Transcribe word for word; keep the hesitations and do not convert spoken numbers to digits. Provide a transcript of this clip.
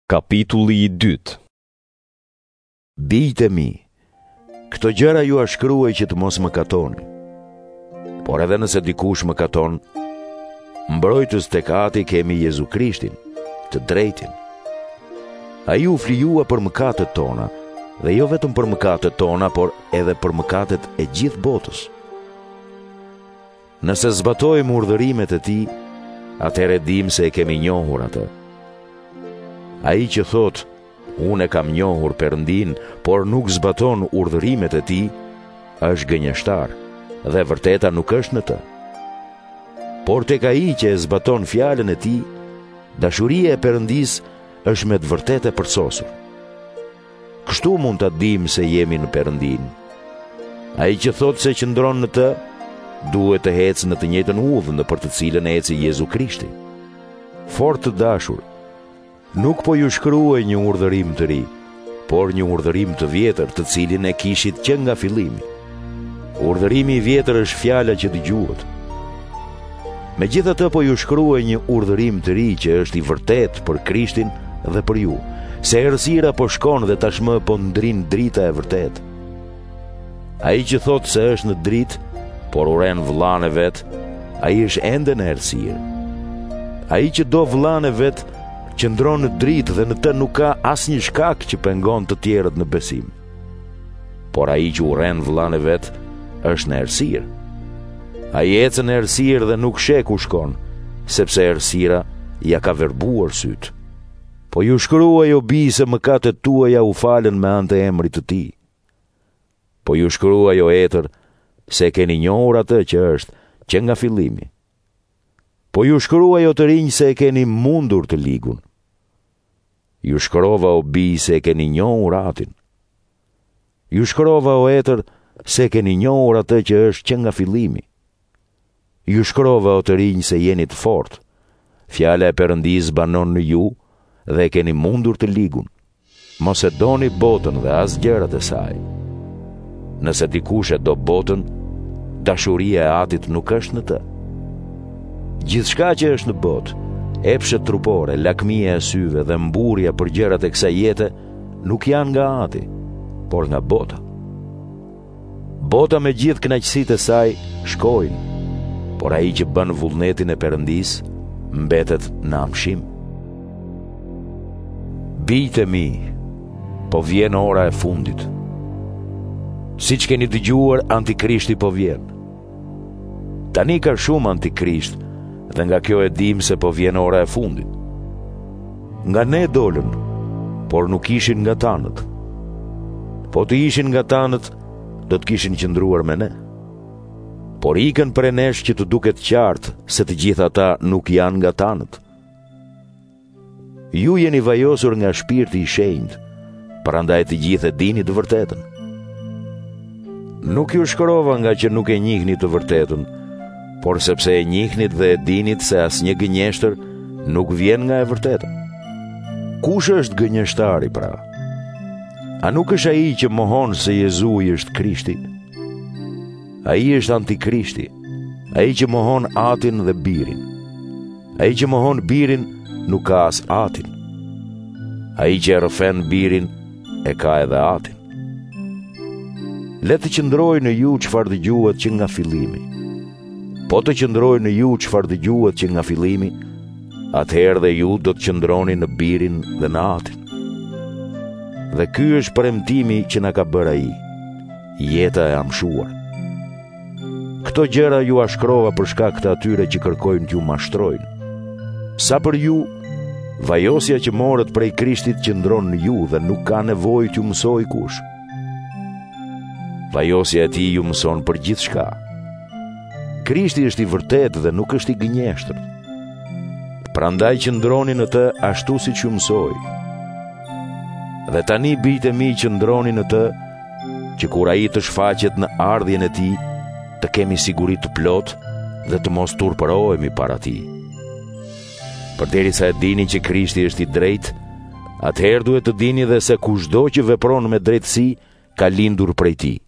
Kapitulli i dytë. Bijtë e mi, këto gjëra ju a shkruaj që të mos më katoni. Por edhe nëse dikush më katon, mbrojtës tek Ati kemi Jezu Krishtin, të drejtin. Ai u flijua për mëkatet tona, dhe jo vetëm për mëkatet tona, por edhe për mëkatet e gjithë botës. Nëse zbatojmë urdhërimet e Tij, atëherë dim se e kemi njohur atë. Ai që thot, unë e kam njohur Perëndin, por nuk zbaton urdhërimet e Tij, është gënjeshtar, dhe vërteta nuk është në të. Por tek ai që e zbaton fjalën e Tij, dashuria e Perëndis është me të vërtetë e përsosur. Kështu mund ta dim se jemi në Perëndin. Ai që thot se qëndron në të, duhet të ecë në të njëjtën udhë në për të cilën eci Jezu Krishti. Fort të dashur, nuk po ju shkruaj një urdhërim të ri, por një urdhërim të vjetër, të cilin e kishit që nga fillimi. Urdhërimi i vjetër është fjala që dëgjuhet. Megjithatë po ju shkruaj një urdhërim të ri që është i vërtet për Krishtin dhe për ju, se errësira po shkon dhe tashmë po ndrin drita e vërtet. Ai që thot se është në dritë, por uren vëllain e vet, ai është ende në errësirë. Ai që do vëllain e vet, qëndron në dritë dhe në të nuk ka asnjë shkak që pengon të tjerët në besim. Por ai që urren vëllain e vet, është në errësirë. Ai ecën në errësirë dhe nuk sheh ku shkon, sepse errësira ja ka verbuar syt. Po ju shkruaj o bi se mëkatet tuaja u falen me anë të emrit të Tij. Po ju shkruaj o etër se keni njohur atë që është që nga fillimi. Po ju shkruaj o të rinj se e keni mundur të ligun. Ju shkrova o bi se e keni njohur Atin. Ju shkrova o etër se e keni njohur atë që është që nga fillimi. Ju shkrova o të rinj se jeni të fortë. Fjala e Perëndis banon në ju dhe e keni mundur të ligun. Mos e doni botën dhe as gjërat e saj. Nëse dikush e do botën, dashuria e Atit nuk është në të. Gjithçka që është në botë, epshet trupore, lakmia e syve dhe mburja për gjërat e kësaj jete, nuk janë nga Ati, por nga bota. Bota me gjithë kënaqësitë e saj shkojnë, por ai që bën vullnetin e Perëndis mbetet në amshim. Bijtë e mi, po vjen ora e fundit. Siç keni dëgjuar, Antikrishti po vjen. Tani ka shumë antikrisht, dhe nga kjo e dim se po vjen ora e fundit. Nga ne dolën, por nuk ishin nga tanët. Po të ishin nga tanët, do të kishin qëndruar me ne. Por ikën prej nesh që të duket qartë se të gjitha ata nuk janë nga tanët. Ju jeni vajosur nga shpirti i shenjtë, prandaj të gjithë e dini të vërtetën. Nuk ju shkrova nga që nuk e njihni të vërtetën, por sepse e njihnit dhe e dinit se asnjë gënjeshtër nuk vjen nga e vërteta. Kush është gënjeshtari pra? A nuk është ai që mohon se Jezu i është Krishti? Ai është Antikrishti, ai që mohon Atin dhe Birin. Ai që mohon Birin nuk ka as Atin. Ai që e rrëfen Birin e ka edhe Atin. Le të qëndrojë në ju çfarë dëgjuat që nga fillimi. Po të qëndrojë në ju çfarë dëgjuat që nga fillimi, atëherë dhe ju do të qëndroni në Birin dhe në Atin. Dhe ky është premtimi që na ka bërë ai, jeta e amshuar. Këto gjëra ju a shkrova për shkak të atyre që kërkojnë t'ju mashtrojnë. Sa për ju, vajosja që morët prej Krishtit qëndron në ju dhe nuk ka nevojë t'ju mësoj kush. Vajosja e Tij ju mëson për gjithçka. Krishti është i vërtetë dhe nuk është i gënjeshtër. Prandaj qëndroni në të ashtu siç ju mësoi. Dhe tani bijtë e mi qëndroni në të, që kur ai të shfaqet në ardhjen e Tij, të kemi siguri të plot dhe të mos turpërohemi para Tij. Përderisa e dini që Krishti është i drejtë, atëherë duhet të dini dhe se kushdo që vepron me drejtësi ka lindur prej Tij.